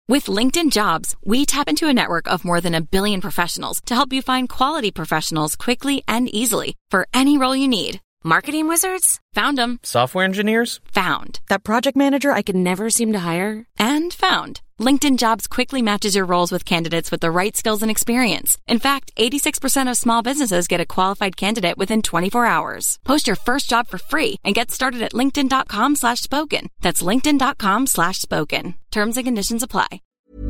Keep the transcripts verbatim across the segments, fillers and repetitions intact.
With LinkedIn Jobs, we tap into a network of more than a billion professionals to help you find quality professionals quickly and easily for any role you need. Marketing wizards? Found them. Software engineers? Found. That project manager I could never seem to hire? And found. LinkedIn Jobs quickly matches your roles with candidates with the right skills and experience. In fact, eighty-six percent of small businesses get a qualified candidate within twenty-four hours. Post your first job for free and get started at linkedin.com slash spoken. That's linkedin.com slash spoken. Terms and conditions apply.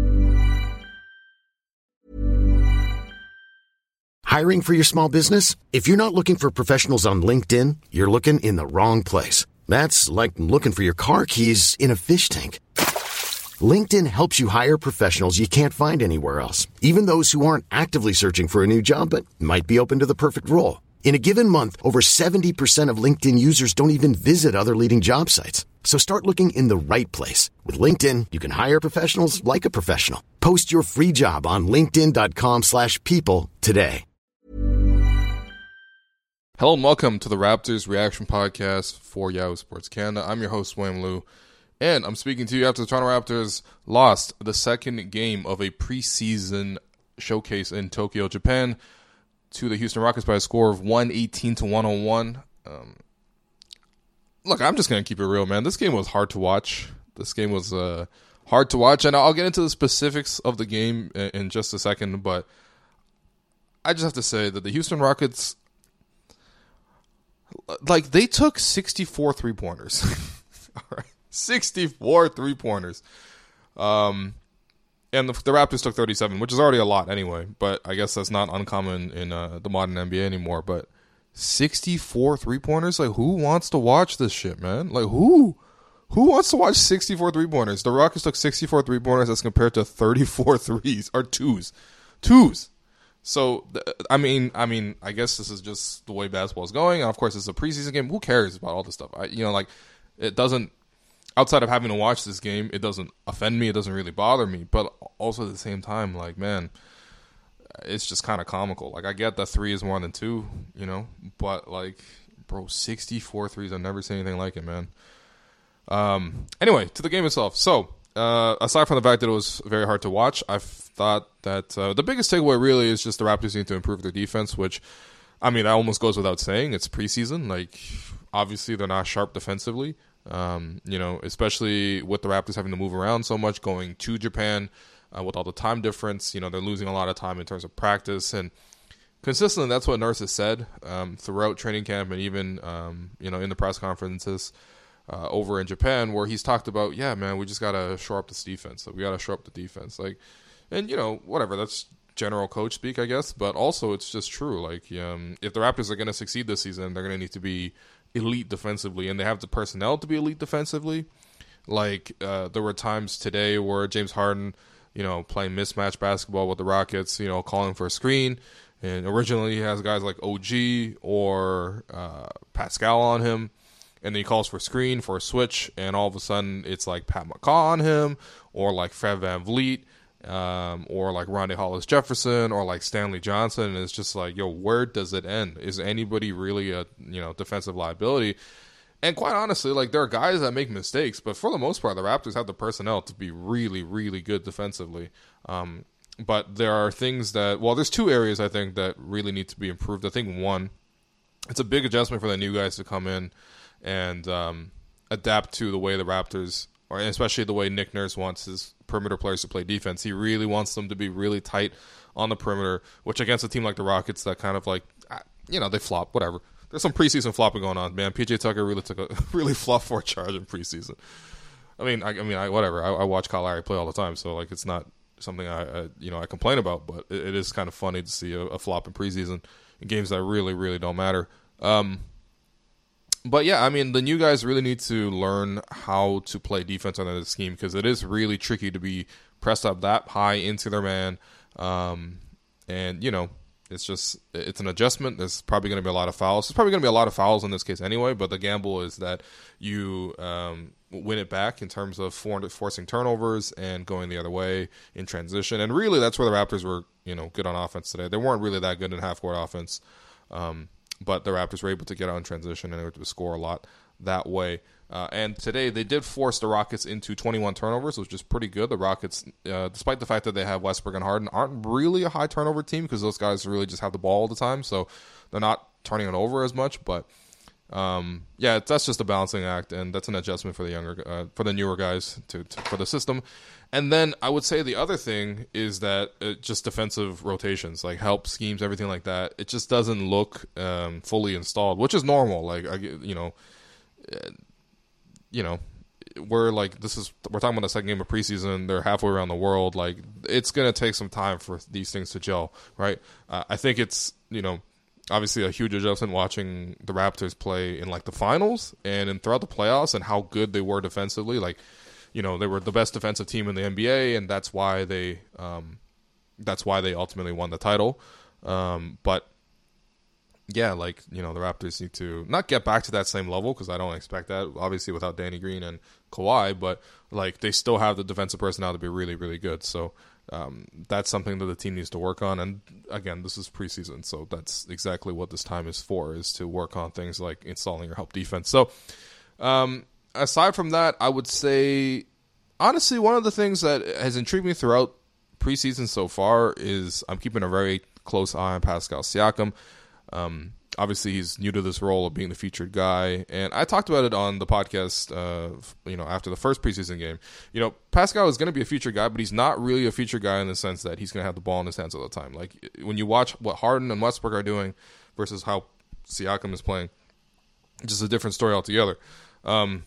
Hiring for your small business? If you're not looking for professionals on LinkedIn, you're looking in the wrong place. That's like looking for your car keys in a fish tank. LinkedIn helps you hire professionals you can't find anywhere else, even those who aren't actively searching for a new job but might be open to the perfect role. In a given month, over seventy percent of LinkedIn users don't even visit other leading job sites. So start looking in the right place. With LinkedIn, you can hire professionals like a professional. Post your free job on linkedin.com slash people today. Hello and welcome to the Raptors Reaction Podcast for Yahoo Sports Canada. I'm your host, William Liu, and I'm speaking to you after the Toronto Raptors lost the second game of a preseason showcase in Tokyo, Japan, to the Houston Rockets by a score of one eighteen to one oh one. Um, look, I'm just going to keep it real, man. This game was hard to watch. This game was uh, hard to watch, and I'll get into the specifics of the game in, in just a second, but I just have to say that the Houston Rockets, like, they took sixty-four three-pointers. All right. sixty-four three-pointers. Um, and the, the Raptors took thirty-seven, which is already a lot anyway, but I guess that's not uncommon in uh, the modern N B A anymore. But sixty-four three-pointers? Like, who wants to watch this shit, man? Like, who? Who wants to watch sixty-four three-pointers? The Rockets took sixty-four three-pointers as compared to thirty-four threes, or twos. Twos. So, I mean, I mean, I guess this is just the way basketball is going. And of course, it's a preseason game. Who cares about all this stuff? I, you know, like, it doesn't, outside of having to watch this game, it doesn't offend me. It doesn't really bother me. But also at the same time, like, man, it's just kind of comical. Like, I get that three is more than two, you know, but, like, bro, sixty-four threes, I've never seen anything like it, man. Um, anyway, to the game itself. So, Uh, aside from the fact that it was very hard to watch, I thought that uh, the biggest takeaway really is just the Raptors need to improve their defense, which, I mean, that almost goes without saying. It's preseason. Like, obviously, they're not sharp defensively, um, you know, especially with the Raptors having to move around so much, going to Japan uh, with all the time difference. You know, they're losing a lot of time in terms of practice. And consistently, that's what Nurse has said um, throughout training camp and even, um, you know, in the press conferences. Uh, over in Japan, where he's talked about, yeah, man, we just gotta shore up this defense. Like, we gotta shore up the defense. Like, and you know, whatever. That's general coach speak, I guess. But also, it's just true. Like, um, if the Raptors are gonna succeed this season, they're gonna need to be elite defensively, and they have the personnel to be elite defensively. Like, uh, there were times today where James Harden, you know, playing mismatch basketball with the Rockets, you know, calling for a screen, and originally he has guys like O G or uh, Pascal on him. And then he calls for a screen, for a switch, and all of a sudden it's like Pat McCaw on him, or like Fred VanVleet, um, or like Rondae Hollis-Jefferson, or like Stanley Johnson. And it's just like, yo, where does it end? Is anybody really a, you know, defensive liability? And quite honestly, like, there are guys that make mistakes, but for the most part, the Raptors have the personnel to be really, really good defensively. Um, but there are things that, well, there's two areas I think that really need to be improved. I think one, it's a big adjustment for the new guys to come in and um, adapt to the way the Raptors, or especially the way Nick Nurse wants his perimeter players to play defense. He really wants them to be really tight on the perimeter, which against a team like the Rockets that kind of like, you know, they flop, whatever. There's some preseason flopping going on, man. P J Tucker really took a really fluff for a charge in preseason. I mean, I, I mean, I, whatever. I, I watch Kyle Lowry play all the time, so like it's not something I, I you know I complain about, but it, it is kind of funny to see a, a flop in preseason in games that really, really don't matter. Um, But yeah, I mean, the new guys really need to learn how to play defense under the scheme, because it is really tricky to be pressed up that high into their man. Um, and, you know, it's just, it's an adjustment. There's probably going to be a lot of fouls. There's probably going to be a lot of fouls in this case anyway, but the gamble is that you um, win it back in terms of for- forcing turnovers and going the other way in transition. And really, that's where the Raptors were, you know, good on offense today. They weren't really that good in half-court offense. Um But the Raptors were able to get out in transition and able to score a lot. that way. Uh, and today they did force the Rockets into twenty-one turnovers, which is pretty good. The Rockets, uh, despite the fact that they have Westbrook and Harden, aren't really a high turnover team because those guys really just have the ball all the time, so they're not turning it over as much. But um, yeah, that's just a balancing act, and that's an adjustment for the younger, uh, for the newer guys to, to for the system. And then I would say the other thing is that it just defensive rotations, like help schemes, everything like that. It just doesn't look um, fully installed, which is normal. Like I, you know. Uh, You know, we're like this is we're talking about the second game of preseason. They're halfway around the world. Like it's gonna take some time for these things to gel, right? Uh, I think it's you know obviously a huge adjustment watching the Raptors play in like the finals and in throughout the playoffs and how good they were defensively. Like you know they were the best defensive team in the N B A, and that's why they um, that's why they ultimately won the title. Um, but Yeah, like, you know, the Raptors need to not get back to that same level because I don't expect that, obviously, without Danny Green and Kawhi, but, like, they still have the defensive personnel to be really, really good. So um, that's something that the team needs to work on. And, again, this is preseason, so that's exactly what this time is for, is to work on things like installing your help defense. So um, aside from that, I would say, honestly, one of the things that has intrigued me throughout preseason so far is I'm keeping a very close eye on Pascal Siakam. Um, obviously, he's new to this role of being the featured guy, and I talked about it on the podcast. Uh, you know, after the first preseason game, you know, Pascal is going to be a featured guy, but he's not really a featured guy in the sense that he's going to have the ball in his hands all the time. Like when you watch what Harden and Westbrook are doing versus how Siakam is playing, it's just a different story altogether. Um,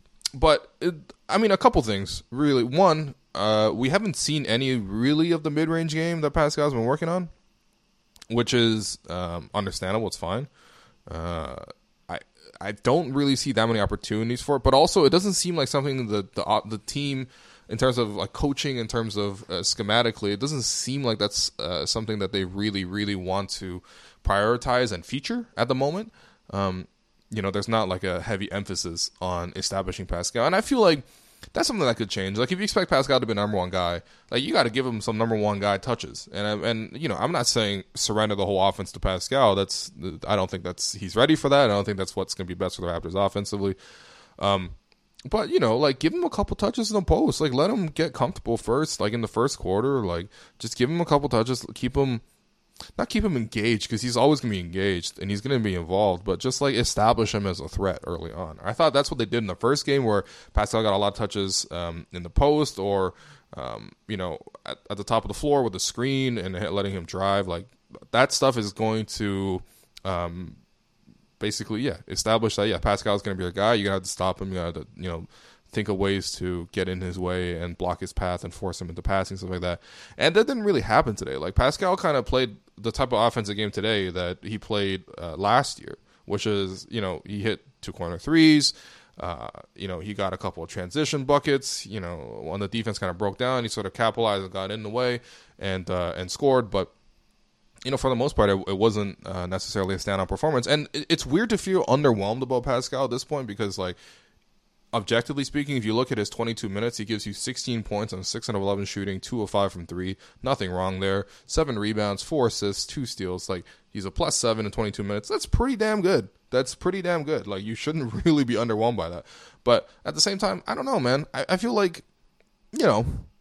but it, I mean, a couple things really. One, uh, we haven't seen any really of the mid-range game that Pascal's been working on, which is um, understandable. It's fine. Uh, I I don't really see that many opportunities for it, but also it doesn't seem like something that the the, the team, in terms of like coaching, in terms of uh, schematically, it doesn't seem like that's uh, something that they really really want to prioritize and feature at the moment. Um, you know, there's not like a heavy emphasis on establishing Pascal, and I feel like that's something that could change. Like if you expect Pascal to be a number one guy, like you got to give him some number one guy touches. And and you know, I'm not saying surrender the whole offense to Pascal. That's I don't think that's he's ready for that. I don't think that's what's going to be best for the Raptors offensively. Um, but you know, like give him a couple touches in the post. Like let him get comfortable first. Like in the first quarter, like just give him a couple touches. Keep him. Not keep him engaged because he's always going to be engaged and he's going to be involved, but just like establish him as a threat early on. I thought that's what they did in the first game where Pascal got a lot of touches um, in the post or, um, you know, at, at the top of the floor with the screen and letting him drive. Like that stuff is going to um, basically, yeah, establish that, yeah, Pascal's going to be a guy. You're going to have to stop him. You got to, you know, think of ways to get in his way and block his path and force him into passing, stuff like that. And that didn't really happen today. Like Pascal kind of played the type of offensive game today that he played uh, last year, which is, you know, he hit two corner threes. Uh, you know, he got a couple of transition buckets. You know, when the defense kind of broke down, he sort of capitalized and got in the way and uh, and scored. But you know, for the most part, it, it wasn't uh, necessarily a standout performance. And it, it's weird to feel underwhelmed about Pascal at this point because, like, objectively speaking, if you look at his twenty-two minutes, he gives you sixteen points on six of eleven shooting, two of five from three. Nothing wrong there. Seven rebounds, four assists, two steals. Like, he's a plus seven in twenty-two minutes. That's pretty damn good. That's pretty damn good. Like, you shouldn't really be underwhelmed by that. But at the same time, I don't know, man. I, I feel like, you know,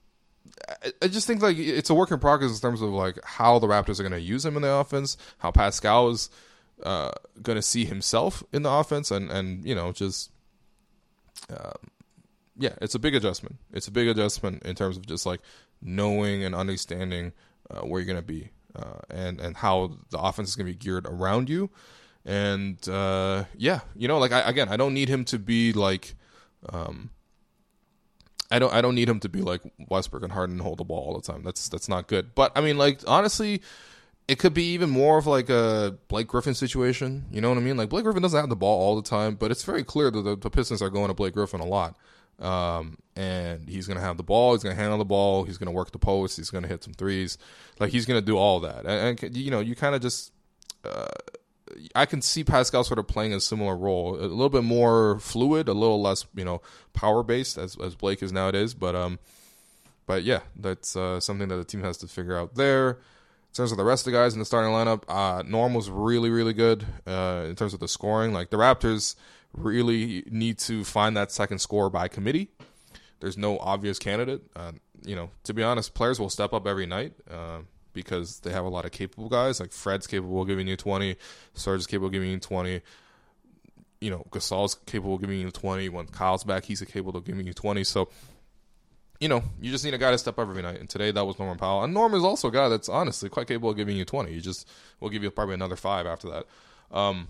I, I just think, like, it's a work in progress in terms of, like, how the Raptors are going to use him in the offense, how Pascal is uh, going to see himself in the offense, and, and you know, just... Um, yeah, it's a big adjustment. It's a big adjustment in terms of just like knowing and understanding uh, where you're going to be uh, and, and how the offense is going to be geared around you. And uh, yeah, you know, like I, again, I don't need him to be like, um, I don't, I don't need him to be like Westbrook and Harden and hold the ball all the time. That's, that's not good. But I mean, like, honestly, it could be even more of like a Blake Griffin situation. You know what I mean? Like Blake Griffin doesn't have the ball all the time, but it's very clear that the, the Pistons are going to Blake Griffin a lot. Um, and he's going to have the ball. He's going to handle the ball. He's going to work the post. He's going to hit some threes. Like he's going to do all that. And, and you know, you kind of just, uh, I can see Pascal sort of playing a similar role, a little bit more fluid, a little less, you know, power based as, as Blake is nowadays. But, um, but yeah, that's, uh, something that the team has to figure out there. In terms of the rest of the guys in the starting lineup, uh, Norm was really, really good uh, in terms of the scoring. Like the Raptors really need to find that second scorer by committee. There's no obvious candidate. Uh, you know, to be honest, players will step up every night uh, because they have a lot of capable guys. Like Fred's capable of giving you twenty, Serge is capable of giving you twenty. You know, Gasol's capable of giving you twenty. When Kyle's back, he's capable of giving you twenty. So, you know, you just need a guy to step up every night. And today that was Norman Powell. And Norman is also a guy that's honestly quite capable of giving you twenty. He just will give you probably another five after that. Um,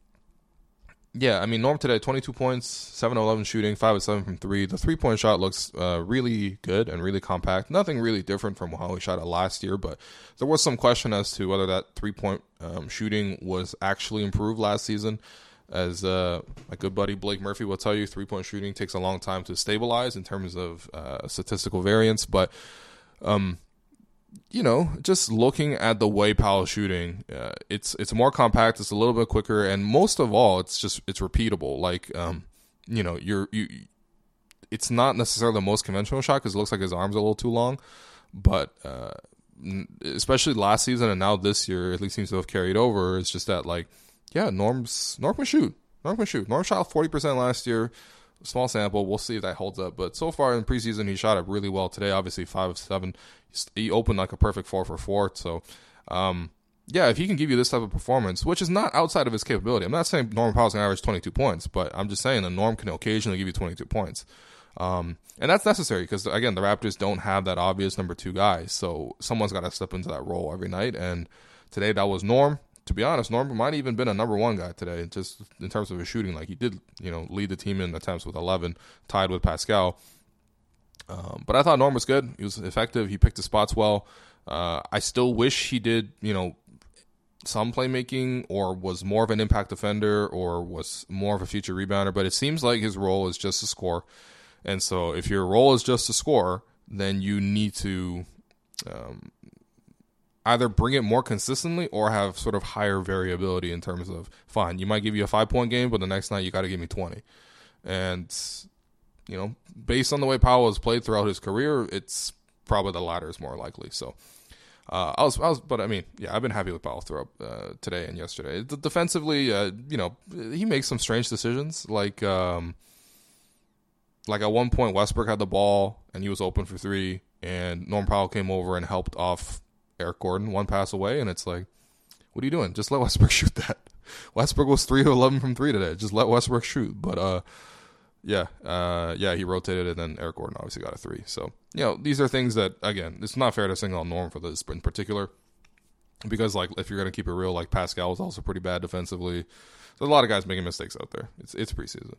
yeah, I mean, Norm today, twenty-two points, seven of eleven shooting, five of seven from three. The three-point shot looks uh, really good and really compact. Nothing really different from how he shot it last year, but there was some question as to whether that three-point um, shooting was actually improved last season. As uh, my good buddy Blake Murphy will tell you, three-point shooting takes a long time to stabilize in terms of uh, statistical variance. But, um, you know, just looking at the way Powell's shooting, uh, it's it's more compact, it's a little bit quicker, and most of all, it's just it's repeatable. Like, um, you know, you're you, it's not necessarily the most conventional shot because it looks like his arms are a little too long, but uh, especially last season and now this year, at least seems to have carried over. It's just that like. Yeah, Norm's Norm can shoot. Norm can shoot. Norm shot forty percent last year. Small sample. We'll see if that holds up. But so far in preseason, he shot it really well today. Obviously, five of seven. He opened like a perfect four for four. So, um, yeah, if he can give you this type of performance, which is not outside of his capability. I'm not saying Norman Powell's going to average twenty-two points, but I'm just saying that Norm can occasionally give you twenty-two points. Um, and that's necessary because, again, the Raptors don't have that obvious number two guy. So someone's got to step into that role every night. And today that was Norm. To be honest, Norm might have even been a number one guy today, just in terms of his shooting. Like he did, you know, lead the team in attempts with eleven, tied with Pascal. Um, but I thought Norm was good. He was effective. He picked his spots well. Uh, I still wish he did, you know, some playmaking or was more of an impact defender or was more of a future rebounder. But it seems like his role is just to score. And so if your role is just to score, then you need to um, either bring it more consistently or have sort of higher variability in terms of, fine, you might give you a five-point game, but the next night you got to give me twenty. And, you know, based on the way Powell has played throughout his career, it's probably the latter is more likely. So, uh, I was, I was, but I mean, yeah, I've been happy with Powell throughout uh, today and yesterday. D- defensively, uh, you know, he makes some strange decisions. Like, um, like at one point, Westbrook had the ball and he was open for three, and Norm Powell came over and helped off Eric Gordon one pass away, and it's like, what are you doing? Just let Westbrook shoot that. Westbrook was three of eleven from three today. Just let Westbrook shoot. But uh, yeah, uh, yeah, he rotated, and then Eric Gordon obviously got a three. So you know, these are things that, again, it's not fair to single out Norm for this in particular, because like if you're gonna keep it real, like Pascal was also pretty bad defensively. There's a lot of guys making mistakes out there. It's it's preseason.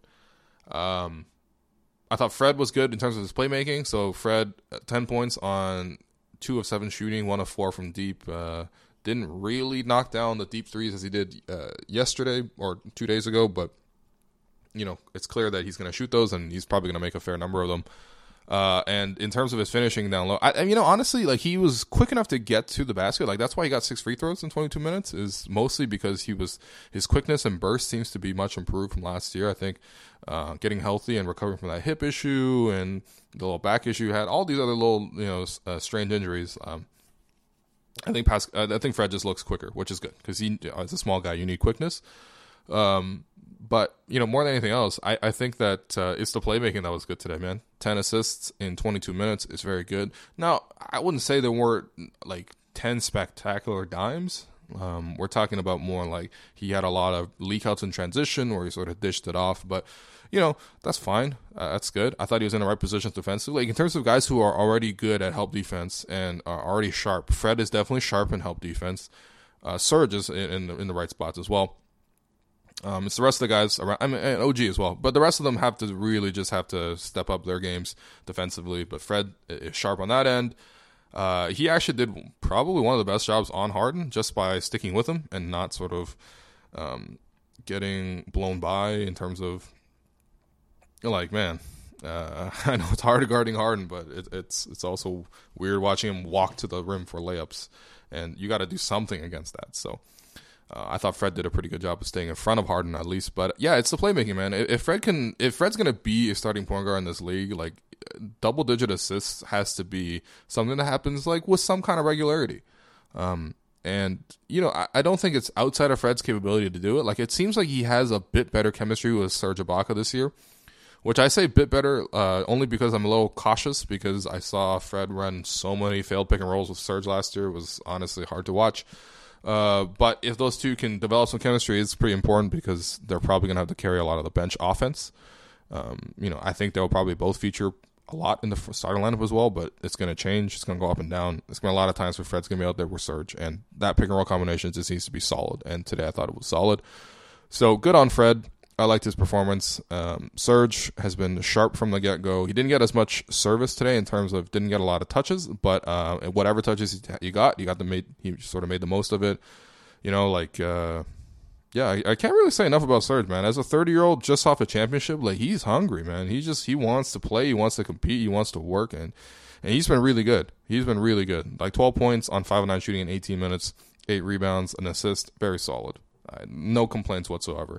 Um, I thought Fred was good in terms of his playmaking. So Fred, ten points on two of seven shooting, one of four from deep. Uh, didn't really knock down the deep threes as he did uh, yesterday or two days ago, but you know, it's clear that he's going to shoot those, and he's probably going to make a fair number of them. Uh, and in terms of his finishing down low, I, I, you know, honestly, like he was quick enough to get to the basket. Like that's why he got six free throws in twenty-two minutes. Is mostly because he was his quickness and burst seems to be much improved from last year. I think uh, getting healthy and recovering from that hip issue and the little back issue he had, all these other little you know uh, strange injuries. Um, I think Pas- I think Fred just looks quicker, which is good because he as a small guy, you need quickness. Um, But, you know, more than anything else, I, I think that uh, it's the playmaking that was good today, man. ten assists in twenty-two minutes is very good. Now, I wouldn't say there weren't, like, ten spectacular dimes. Um, we're talking about more like he had a lot of leak-outs in transition where he sort of dished it off. But, you know, that's fine. Uh, that's good. I thought he was in the right position defensively. Like, in terms of guys who are already good at help defense and are already sharp, Fred is definitely sharp in help defense. Uh, Serge is in, in, the, in the right spots as well. Um, it's the rest of the guys around, I mean, and O G as well. But the rest of them have to really just have to step up their games defensively. But Fred is sharp on that end. Uh, he actually did probably one of the best jobs on Harden just by sticking with him and not sort of um, getting blown by in terms of, like, man, uh, I know it's hard guarding Harden, but it, it's it's also weird watching him walk to the rim for layups. And you got to do something against that. So. Uh, I thought Fred did a pretty good job of staying in front of Harden at least, but yeah, it's the playmaking, man. If Fred can, if Fred's gonna be a starting point guard in this league, like double-digit assists has to be something that happens like with some kind of regularity. Um, And, you know, I, I don't think it's outside of Fred's capability to do it. Like, it seems like he has a bit better chemistry with Serge Ibaka this year, which I say bit better uh, only because I'm a little cautious because I saw Fred run so many failed pick and rolls with Serge last year. It was honestly hard to watch. Uh, but if those two can develop some chemistry, it's pretty important because they're probably going to have to carry a lot of the bench offense. Um, you know, I think they'll probably both feature a lot in the starting lineup as well, but it's going to change. It's going to go up and down. It's going to be a lot of times where Fred's going to be out there with Serge, and that pick and roll combination just needs to be solid. And today I thought it was solid. So good on Fred. I liked his performance. Um, Serge has been sharp from the get-go. He didn't get as much service today in terms of didn't get a lot of touches, but uh, whatever touches you got, you got the made. He sort of made the most of it. You know, like. Uh, Yeah, I, I can't really say enough about Serge, man. As a thirty-year-old just off a championship, like, he's hungry, man. He just, he wants to play, he wants to compete, he wants to work, and, and he's been really good. He's been really good. Like, twelve points on five of nine shooting in eighteen minutes, eight rebounds, an assist, very solid. Uh, no complaints whatsoever.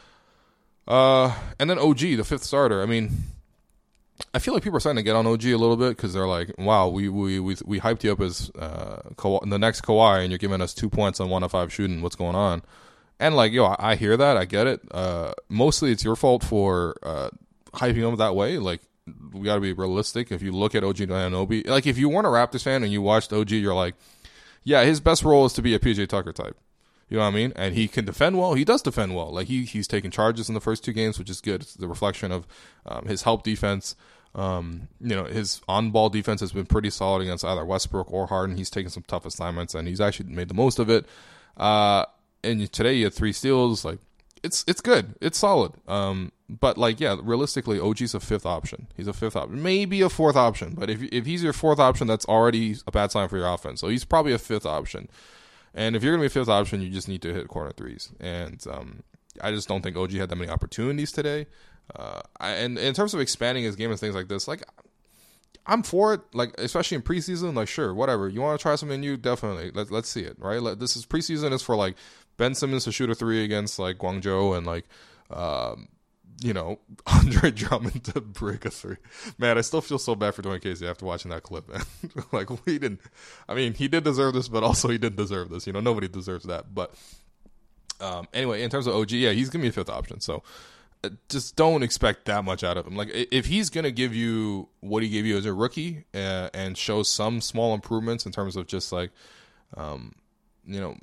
Uh, and then O G, the fifth starter. I mean, I feel like people are starting to get on O G a little bit because they're like, wow, we we we, we hyped you up as uh, Ka- the next Kawhi, and you're giving us two points on one of five shooting. What's going on? And, like, yo, I hear that. I get it. Uh, mostly it's your fault for uh, hyping him that way. Like, we got to be realistic. If you look at O G Anunoby, like, if you weren't a Raptors fan and you watched O G, you're like, yeah, his best role is to be a P J Tucker type. You know what I mean? And he can defend well. He does defend well. Like, he he's taking charges in the first two games, which is good. It's the reflection of um, his help defense. Um, you know, his on-ball defense has been pretty solid against either Westbrook or Harden. He's taken some tough assignments, and he's actually made the most of it. Uh And today you had three steals. Like, it's it's good. It's solid. Um, but, like, yeah, realistically, O G's a fifth option. He's a fifth option. Maybe a fourth option. But if if he's your fourth option, that's already a bad sign for your offense. So he's probably a fifth option. And if you're going to be a fifth option, you just need to hit corner threes. And um, I just don't think O G had that many opportunities today. Uh, I, and in terms of expanding his game and things like this, like, I'm for it, like, especially in preseason. Like, sure, whatever. You want to try something new? Definitely. Let, let's see it, right? Like, this is preseason is for, like, Ben Simmons to shoot a three against, like, Guangzhou and, like, um, you know, Andre Drummond to break a three. Man, I still feel so bad for Dwayne Casey after watching that clip, man. Like, we didn't, I mean, he did deserve this, but also he didn't deserve this. You know, nobody deserves that. But um, anyway, in terms of O G, yeah, he's going to be a fifth option. So just don't expect that much out of him. Like, if he's going to give you what he gave you as a rookie uh, and show some small improvements in terms of just, like, um, you know,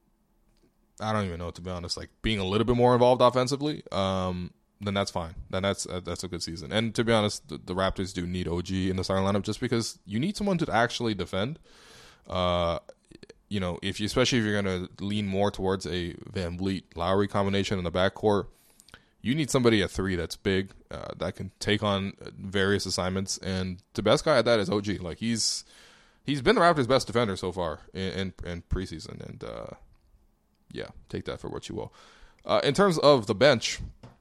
I don't even know, to be honest, like, being a little bit more involved offensively, um, then that's fine. Then that's uh, that's a good season. And to be honest, the, the Raptors do need O G in the starting lineup just because you need someone to actually defend. Uh, you know, if you, especially if you're going to lean more towards a Van Vliet-Lowry combination in the backcourt, you need somebody at three that's big, uh, that can take on various assignments. And the best guy at that is O G. Like, he's he's been the Raptors' best defender so far in in, in preseason. And uh, yeah, take that for what you will. Uh, in terms of the bench,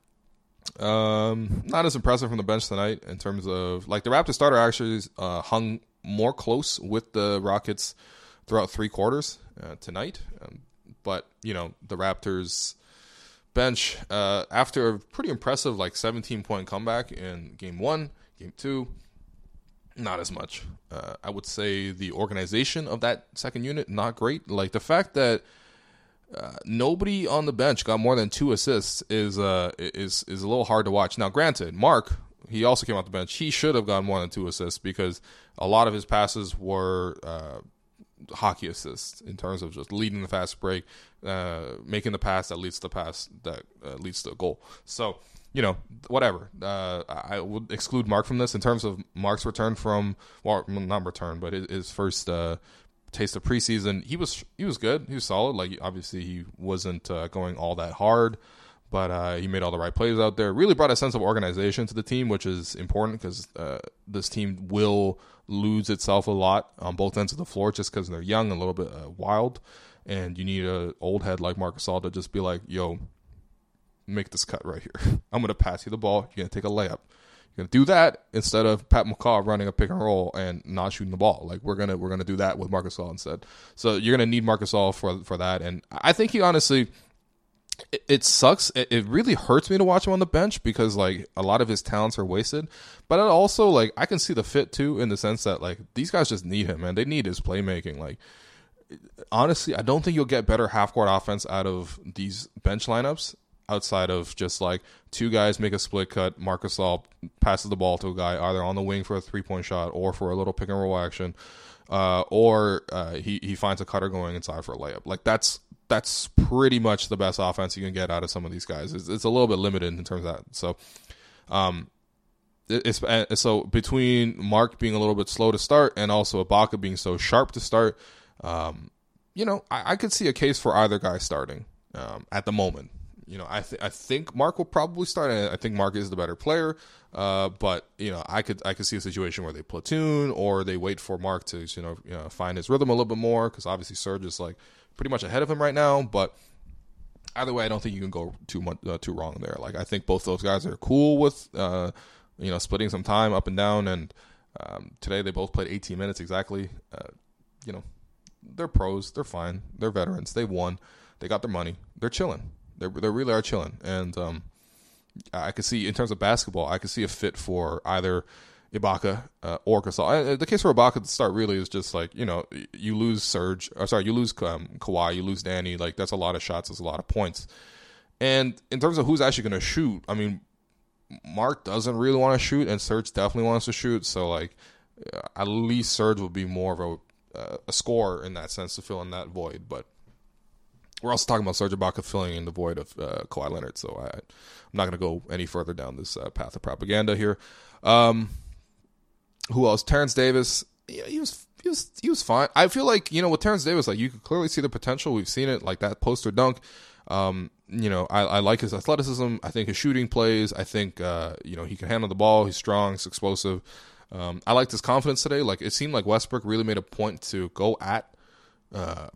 um, not as impressive from the bench tonight. In terms of, like, the Raptors starter actually uh, hung more close with the Rockets throughout three quarters uh, tonight. Um, but you know, the Raptors bench, uh, after a pretty impressive, like, seventeen point comeback in game one, game two, not as much. Uh, I would say the organization of that second unit, not great. Like, the fact that uh, nobody on the bench got more than two assists is uh is is a little hard to watch. Now, granted, Mark, he also came off the bench. He should have gotten more than two assists because a lot of his passes were uh, hockey assists in terms of just leading the fast break, uh, making the pass that leads to the pass that uh, leads to a goal. So, you know, whatever. Uh, I would exclude Mark from this in terms of Mark's return from, well, not return, but his, his first uh, taste of preseason. He was he was good. He was solid. Like, obviously, he wasn't uh, going all that hard, but uh, he made all the right plays out there. Really brought a sense of organization to the team, which is important because uh, this team will lose itself a lot on both ends of the floor just because they're young and a little bit uh, wild, and you need an old head like Marc Gasol to just be like, yo, make this cut right here. I'm going to pass you the ball. You're going to take a layup. You're going to do that instead of Pat McCaw running a pick and roll and not shooting the ball. Like, we're going to we're gonna do that with Marc Gasol instead. So you're going to need Marc Gasol for, for that. And I think he honestly, it, it sucks. It, it really hurts me to watch him on the bench because, like, a lot of his talents are wasted. But it also, like, I can see the fit, too, in the sense that, like, these guys just need him, man. They need his playmaking. Like, honestly, I don't think you'll get better half-court offense out of these bench lineups outside of just like two guys make a split cut, Marc Gasol passes the ball to a guy either on the wing for a three-point shot or for a little pick-and-roll action, uh, or uh, he, he finds a cutter going inside for a layup. Like, that's that's pretty much the best offense you can get out of some of these guys. It's, it's a little bit limited in terms of that. So, um, it's so between Mark being a little bit slow to start and also Ibaka being so sharp to start, um, you know, I, I could see a case for either guy starting um, at the moment. You know, I th- I think Mark will probably start. I think Mark is the better player, uh, but you know, I could I could see a situation where they platoon or they wait for Mark to you know, you know find his rhythm a little bit more, because obviously Serge is like pretty much ahead of him right now. But either way, I don't think you can go too much uh, too wrong there. Like, I think both those guys are cool with uh, you know splitting some time up and down. And um, today they both played eighteen minutes exactly. Uh, you know, they're pros. They're fine. They're veterans. They won. They got their money. They're chilling. They they really are chilling, and um, I could see in terms of basketball, I could see a fit for either Ibaka uh, or Gasol. The case for Ibaka to start really is just like, you know, you lose Serge, or sorry, you lose um, Kawhi, you lose Danny. Like, that's a lot of shots, that's a lot of points. And in terms of who's actually going to shoot, I mean, Mark doesn't really want to shoot, and Serge definitely wants to shoot. So like, at least Serge will be more of a uh, a scorer in that sense to fill in that void, but. We're also talking about Serge Ibaka filling in the void of uh, Kawhi Leonard, so I, I'm not going to go any further down this uh, path of propaganda here. Um, who else? Terrence Davis. Yeah, he was he was he was fine. I feel like, you know, with Terrence Davis, like, you could clearly see the potential. We've seen it, like that poster dunk. Um, you know, I, I like his athleticism. I think his shooting plays. I think uh, you know, he can handle the ball. He's strong. He's explosive. Um, I liked his confidence today. Like, it seemed like Westbrook really made a point to go at. Uh,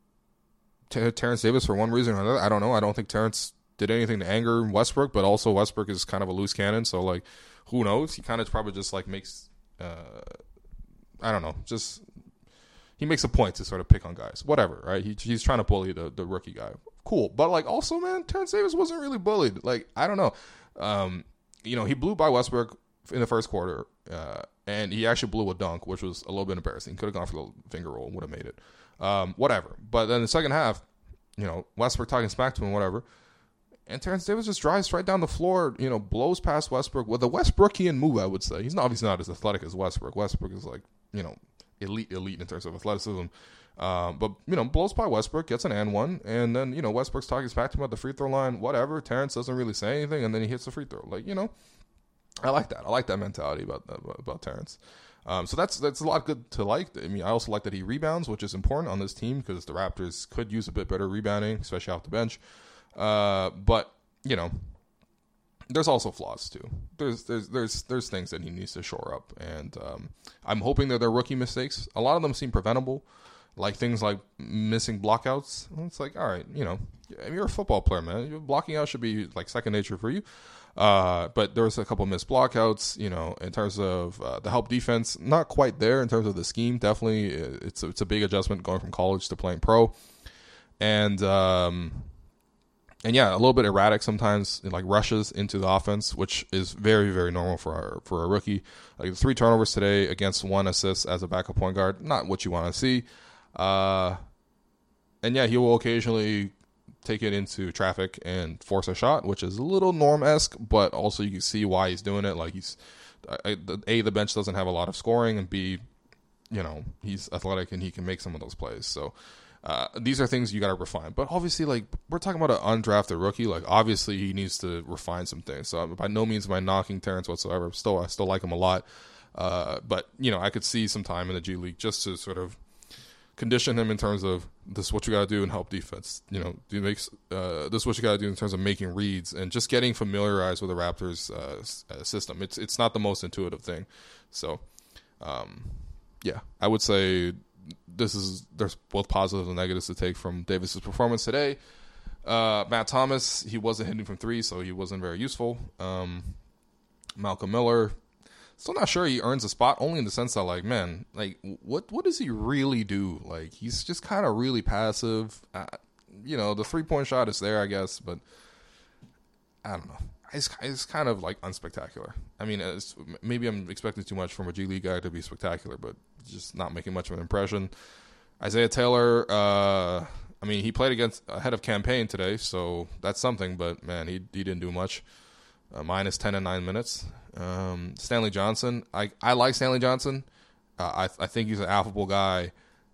Terrence Davis for one reason or another. I don't know. I don't think Terrence did anything to anger Westbrook, but also Westbrook is kind of a loose cannon, so like, who knows? He kind of probably just like makes, uh, I don't know, just he makes a point to sort of pick on guys, whatever, right? He, he's trying to bully the, the rookie guy. Cool, but like, also, man, Terrence Davis wasn't really bullied. Like, I don't know, um, you know, he blew by Westbrook in the first quarter, uh, and he actually blew a dunk, which was a little bit embarrassing. Could have gone for the finger roll, would have made it. Um, whatever. But then the second half, you know, Westbrook talking smack to him, whatever. And Terrence Davis just drives right down the floor, you know, blows past Westbrook with a Westbrookian move, I would say. He's not, obviously not as athletic as Westbrook. Westbrook is like, you know, elite, elite in terms of athleticism. Um, but, you know, blows by Westbrook, gets an and one. And then, you know, Westbrook's talking smack to him at the free throw line, whatever. Terrence doesn't really say anything, and then he hits the free throw. Like, you know, I like that. I like that mentality about, about Terrence. Um, so that's that's a lot good to like. I mean, I also like that he rebounds, which is important on this team because the Raptors could use a bit better rebounding, especially off the bench. Uh, but you know, there's also flaws too. There's there's there's there's things that he needs to shore up, and um, I'm hoping that they're rookie mistakes. A lot of them seem preventable, like things like missing blockouts. It's like, all right, you know, you're a football player, man. Blocking out should be like second nature for you. Uh, but there was a couple missed blockouts, you know, in terms of uh, the help defense, not quite there in terms of the scheme. Definitely, it's a, it's a big adjustment going from college to playing pro, and um, and yeah, a little bit erratic sometimes, like rushes into the offense, which is very very normal for our, for a rookie. Like three turnovers today against one assist as a backup point guard, not what you want to see. Uh, and yeah, he will occasionally take it into traffic and force a shot, which is a little Norm-esque, but also you can see why he's doing it. Like, he's A, the bench doesn't have a lot of scoring, and B, you know, he's athletic and he can make some of those plays. So uh, these are things you got to refine. But obviously, like, we're talking about an undrafted rookie. Like, obviously he needs to refine some things. So by no means am I knocking Terrence whatsoever. Still, I still like him a lot. Uh, but, you know, I could see some time in the G League just to sort of condition him in terms of this is what you got to do in help defense. You know, do you make, uh, this is what you got to do in terms of making reads and just getting familiarized with the Raptors uh, system. It's it's not the most intuitive thing. So, um, yeah, I would say this is there's both positives and negatives to take from Davis's performance today. Uh, Matt Thomas, he wasn't hitting from three, so he wasn't very useful. Um, Malcolm Miller, still not sure he earns a spot, only in the sense that, like, man, like, what what does he really do? Like, he's just kind of really passive. Uh, you know, the three-point shot is there, I guess, but I don't know. It's, it's kind of, like, unspectacular. I mean, it's, maybe I'm expecting too much from a G League guy to be spectacular, but just not making much of an impression. Isaiah Taylor, uh, I mean, he played against ahead of campaign today, so that's something. But man, he he didn't do much. Uh, minus ten and nine minutes. Um, Stanley Johnson, I I like Stanley Johnson. Uh, I I think he's an affable guy.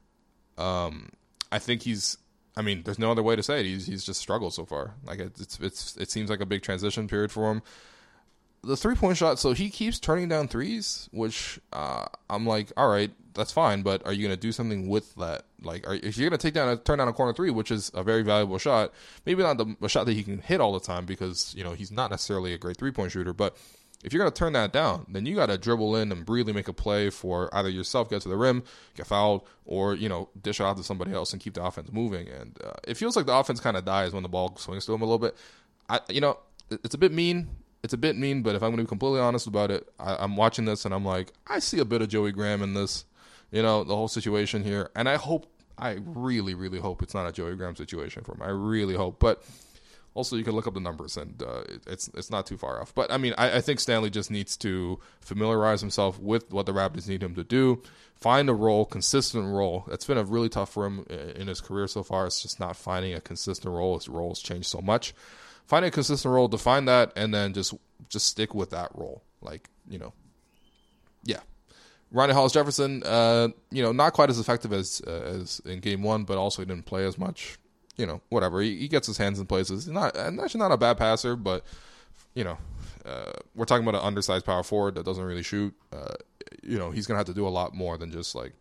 Um, I think he's. I mean, there's no other way to say it. He's he's just struggled so far. Like it, it's it's it seems like a big transition period for him. The three point shot, so he keeps turning down threes, which uh, I'm like, all right, that's fine, but are you going to do something with that? Like, are, if you're going to take down a turn down a corner three, which is a very valuable shot, maybe not the a shot that he can hit all the time because you know he's not necessarily a great three point shooter, but if you're going to turn that down, then you got to dribble in and really make a play for either yourself, get to the rim, get fouled, or, you know, dish it out to somebody else and keep the offense moving. And uh, it feels like the offense kind of dies when the ball swings to him a little bit. I, you know, it's a bit mean. It's a bit mean, but if I'm going to be completely honest about it, I, I'm watching this and I'm like, I see a bit of Joey Graham in this, you know, the whole situation here. And I hope, I really, really hope it's not a Joey Graham situation for him. I really hope. But also, you can look up the numbers, and uh, it's it's not too far off. But, I mean, I, I think Stanley just needs to familiarize himself with what the Raptors need him to do, find a role, consistent role. That's been a really tough for him in his career so far. It's just not finding a consistent role. His roles change so much. Finding a consistent role, define that, and then just just stick with that role. Like, you know, yeah. Ronnie Hollis-Jefferson, uh, you know, not quite as effective as uh, as in game one, but also he didn't play as much. You know, whatever. He, he gets his hands in places. He's not actually not a bad passer, but you know, uh, we're talking about an undersized power forward that doesn't really shoot. Uh, you know, he's gonna have to do a lot more than just like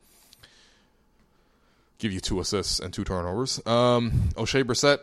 give you two assists and two turnovers. Um, O'Shea Brissett,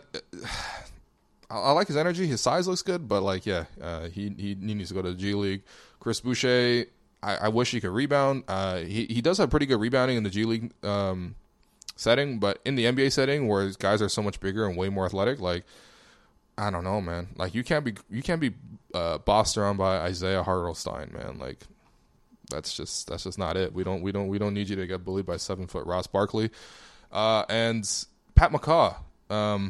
I, I like his energy. His size looks good, but like, yeah, uh, he, he he needs to go to the G League. Chris Boucher, I, I wish he could rebound. Uh, he he does have pretty good rebounding in the G League. Um, setting, but in the N B A setting where guys are so much bigger and way more athletic, like I don't know, man. Like you can't be you can't be uh, bossed around by Isaiah Hartenstein, man. Like that's just that's just not it. We don't we don't we don't need you to get bullied by seven foot Ross Barkley, uh, and Pat McCaw. Um,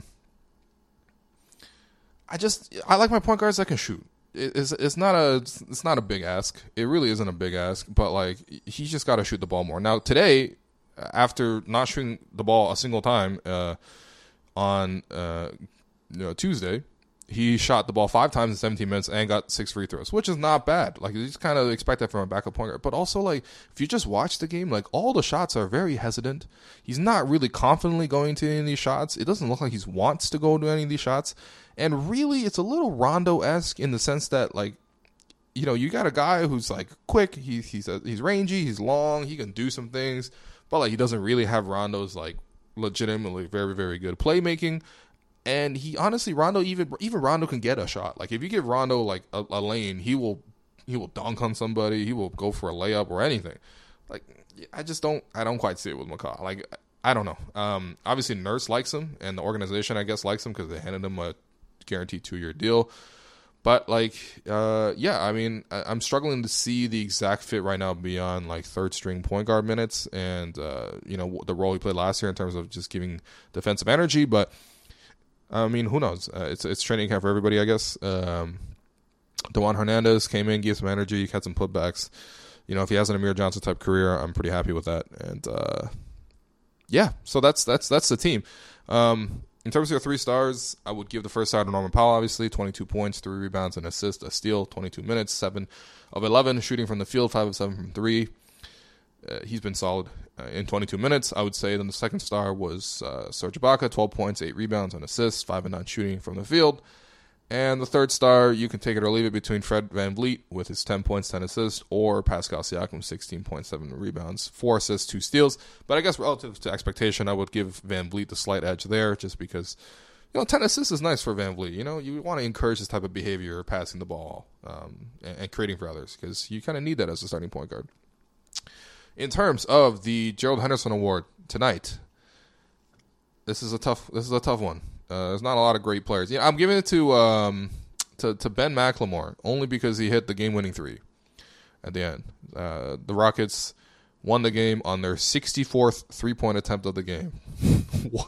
I just I like my point guards that can shoot. It, it's it's not a it's not a big ask. It really isn't a big ask, but like he's just got to shoot the ball more. Now today, after not shooting the ball a single time uh, on uh, you know, Tuesday, he shot the ball five times in seventeen minutes and got six free throws, which is not bad. Like you just kind of expect that from a backup point guard. But also, like if you just watch the game, like all the shots are very hesitant. He's not really confidently going to any of these shots. It doesn't look like he wants to go to any of these shots. And really, it's a little Rondo-esque in the sense that, like, you know, you got a guy who's like quick. He, he's a, he's rangy. He's long. He can do some things. But like he doesn't really have Rondo's like legitimately very, very good playmaking. And he honestly, Rondo even even Rondo can get a shot. Like if you give Rondo like a, a lane, he will he will dunk on somebody. He will go for a layup or anything. Like I just don't I don't quite see it with McCaw. Like I don't know. Um, obviously Nurse likes him, and the organization I guess likes him because they handed him a guaranteed two year deal. But, like, uh, yeah, I mean, I, I'm struggling to see the exact fit right now beyond, like, third-string point guard minutes and, uh, you know, the role he played last year in terms of just giving defensive energy. But, I mean, who knows? Uh, it's it's training camp for everybody, I guess. Um, DeJuan Hernandez came in, gave some energy, had some putbacks. You know, if he has an Amir Johnson-type career, I'm pretty happy with that. And, uh, yeah, so that's that's that's the team. Um In terms of your three stars, I would give the first star to Norman Powell, obviously. twenty-two points, three rebounds, an assist, a steal, twenty-two minutes, seven of eleven, shooting from the field, five of seven from three. Uh, he's been solid uh, in twenty-two minutes. I would say then the second star was uh, Serge Ibaka, twelve points, eight rebounds, an assist, five and nine shooting from the field. And the third star, you can take it or leave it between Fred VanVleet with his ten points, ten assists, or Pascal Siakam, sixteen point seven rebounds, four assists, two steals. But I guess relative to expectation, I would give VanVleet the slight edge there just because, you know, ten assists is nice for VanVleet. You know, you want to encourage this type of behavior, passing the ball um, and, and creating for others because you kind of need that as a starting point guard. In terms of the Gerald Henderson Award tonight, this is a tough. This is a tough one. Uh, there's not a lot of great players. Yeah, I'm giving it to um, to to Ben McLemore only because he hit the game-winning three at the end. Uh, the Rockets won the game on their sixty-fourth three-point attempt of the game. What?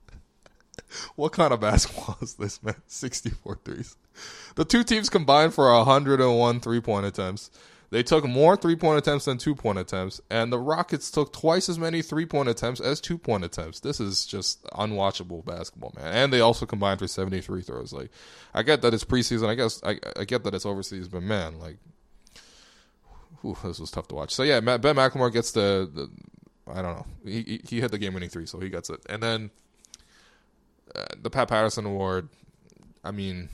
What kind of basketball is this, man? sixty-four threes. The two teams combined for one hundred one three-point attempts. They took more three-point attempts than two-point attempts, and the Rockets took twice as many three-point attempts as two-point attempts. This is just unwatchable basketball, man. And they also combined for seventy free throws. Like, I get that it's preseason. I guess I, I get that it's overseas, but man, like, whew, this was tough to watch. So yeah, Ben McLemore gets the, the I don't know. He he hit the game-winning three, so he gets it. And then uh, the Pat Patterson Award. I mean,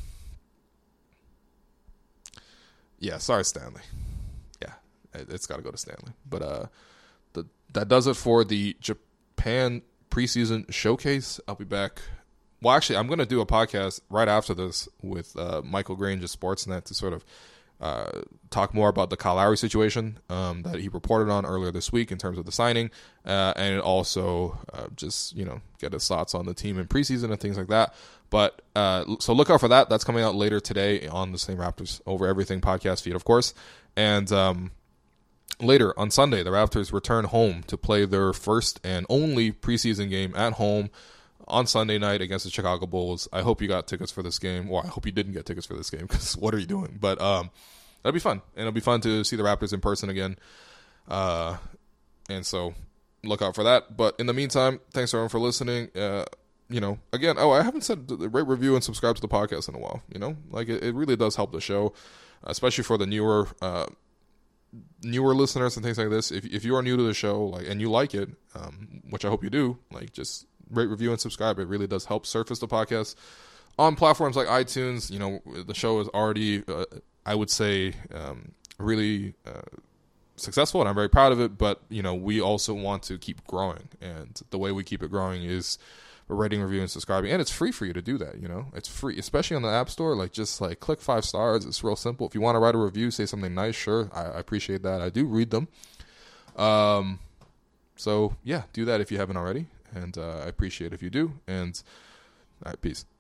yeah, sorry, Stanley. It's got to go to Stanley. But uh, the, that does it for the Japan preseason showcase. I'll be back. Well, actually, I'm going to do a podcast right after this with uh, Michael Grange of Sportsnet to sort of uh, talk more about the Kyle Lowry situation um, that he reported on earlier this week in terms of the signing, uh, and also uh, just, you know, get his thoughts on the team in preseason and things like that. But uh, so look out for that. That's coming out later today on the same Raptors Over Everything podcast feed, of course. And um, later on Sunday, the Raptors return home to play their first and only preseason game at home on Sunday night against the Chicago Bulls. I hope you got tickets for this game. Well, I hope you didn't get tickets for this game, because what are you doing? But um, that'll be fun. And it'll be fun to see the Raptors in person again. Uh, and so look out for that. But in the meantime, thanks everyone for listening. Uh, you know, again, oh, I haven't said rate, review, and subscribe to the podcast in a while. You know, like it, it really does help the show, especially for the newer uh, newer listeners and things like this. If if you are new to the show, like, and you like it, um, which I hope you do, like, just rate, review, and subscribe. It really does help surface the podcast on platforms like iTunes. You know, the show is already, uh, I would say, um, really uh, successful, and I'm very proud of it. But, you know, we also want to keep growing, and the way we keep it growing is rating, review, and subscribing. And it's free for you to do that. You know, it's free, especially on the App Store. Like, just like click five stars. It's real simple. If you want to write a review, say something nice, sure, I, I appreciate that. I do read them. Um, so yeah, do that if you haven't already, and uh, I appreciate it if you do. And all right, peace.